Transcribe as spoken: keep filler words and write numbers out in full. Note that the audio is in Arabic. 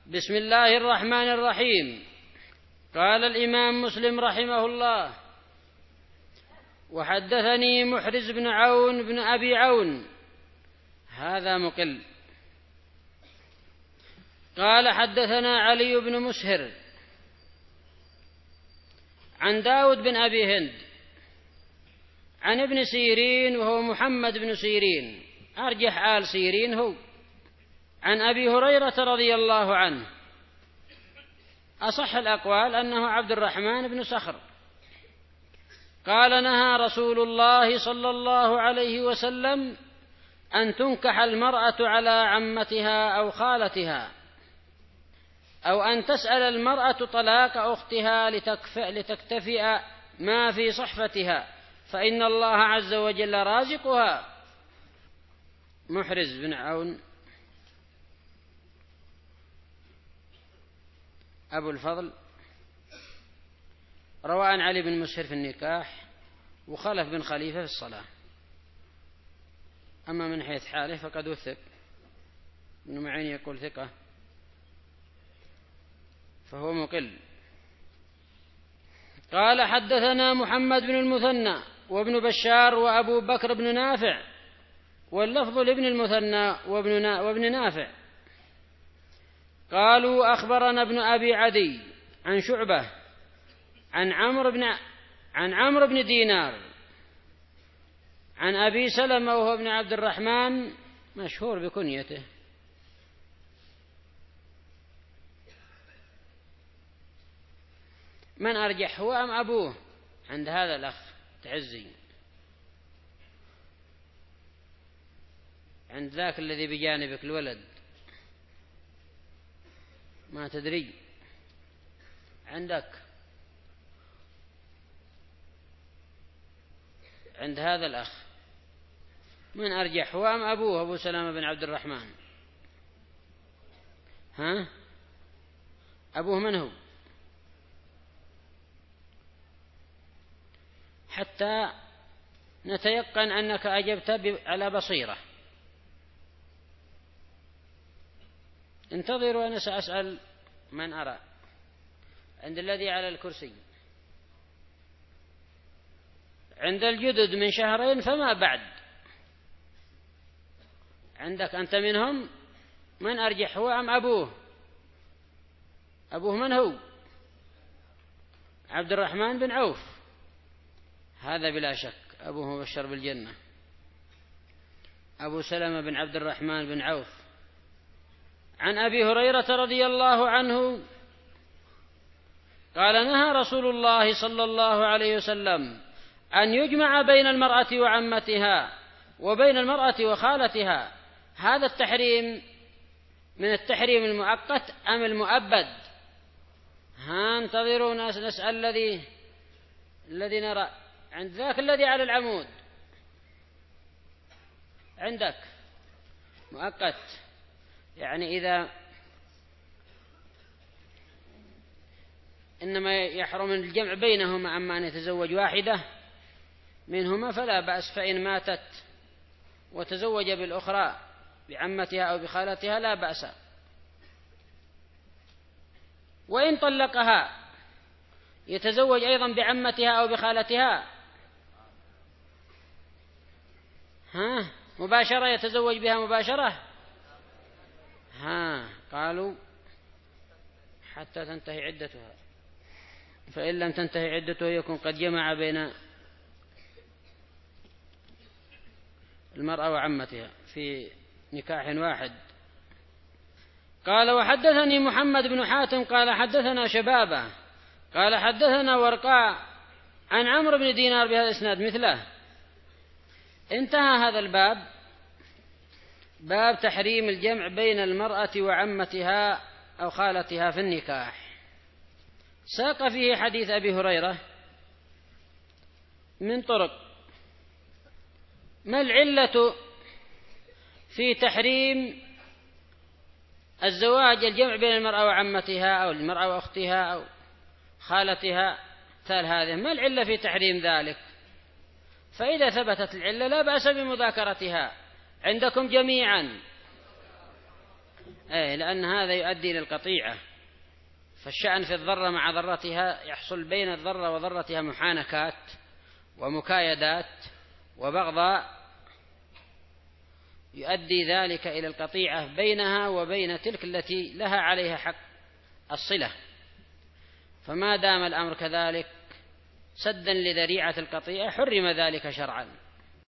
بسم الله الرحمن الرحيم. قال الإمام مسلم رحمه الله: وحدثني محرز بن عون بن أبي عون، هذا مقل. قال حدثنا علي بن مسهر عن داود بن أبي هند عن ابن سيرين وهو محمد بن سيرين، أرجح آل سيرين هو، عن أبي هريرة رضي الله عنه. أصح الأقوال أنه عبد الرحمن بن صخر. قال: نهى رسول الله صلى الله عليه وسلم أن تنكح المرأة على عمتها أو خالتها، أو أن تسأل المرأة طلاق أختها لتكتفئ ما في صحفتها، فإن الله عز وجل رازقها. محرز بن عون أبو الفضل روى عن علي بن مسهر في النكاح، وخلف بن خليفة في الصلاة. أما من حيث حاله فقد وثق، ابن معين يقول ثقة، فهو مقل. قال: حدثنا محمد بن المثنى وابن بشار وأبو بكر بن نافع، واللفظ لابن المثنى وابن نافع. قالوا: أخبرنا ابن أبي عدي عن شعبة عن عمرو بن عن عمرو بن دينار عن أبي سلمة وهو ابن عبد الرحمن، مشهور بكنيته. من أرجح، هو أم أبوه؟ عند هذا الأخ تعزي، عند ذاك الذي بجانبك الولد ما تدري، عندك عند هذا الأخ من أرجح، هو أم أبوه أبو سلامة بن عبد الرحمن؟ ها، أبوه من هو؟ حتى نتيقن أنك أجبت على بصيرة. انتظروا، أنا سأسأل من أرى عند الذي على الكرسي. عند الجدد من شهرين فما بعد، عندك أنت منهم، من أرجح، هو أم أبوه؟ أبوه من هو؟ عبد الرحمن بن عوف، هذا بلا شك أبوه مبشر بالجنة، أبو سلمة بن عبد الرحمن بن عوف. عن أبي هريرة رضي الله عنه قال: نهى رسول الله صلى الله عليه وسلم أن يجمع بين المرأة وعمتها وبين المرأة وخالتها. هذا التحريم من التحريم المؤقت أم المؤبد؟ ها، انتظروا نسأل الذي الذي نرى عند ذاك الذي على العمود. عندك مؤقت، يعني إذا إنما يحرم الجمع بينهما، أما أن يتزوج واحدة منهما فلا بأس، فإن ماتت وتزوج بالأخرى بعمتها أو بخالتها لا بأس. وإن طلقها يتزوج أيضا بعمتها أو بخالتها، ها، مباشرة يتزوج بها مباشرة. ها، قالوا حتى تنتهي عدتها، فإن لم تنتهي عدتها يكون قد جمع بين المرأة وعمتها في نكاح واحد. قال: وحدثني محمد بن حاتم قال حدثنا شبابة قال حدثنا ورقاء عن عمرو بن دينار بهذا الإسناد مثله. انتهى هذا الباب، باب تحريم الجمع بين المرأة وعمتها أو خالتها في النكاح. ساق فيه حديث أبي هريرة من طرق. ما العلة في تحريم الزواج الجمع بين المرأة وعمتها أو المرأة وأختها أو خالتها مثال هذه؟ ما العلة في تحريم ذلك؟ فإذا ثبتت العلة لا بأس بمذاكرتها عندكم جميعا. أي لأن هذا يؤدي للقطيعة، فالشأن في الذرة مع ذرتها يحصل بين الذرة وذرتها محانكات ومكايدات وبغضاء، يؤدي ذلك إلى القطيعة بينها وبين تلك التي لها عليها حق الصلة. فما دام الأمر كذلك سدا لذريعة القطيعة حرم ذلك شرعا.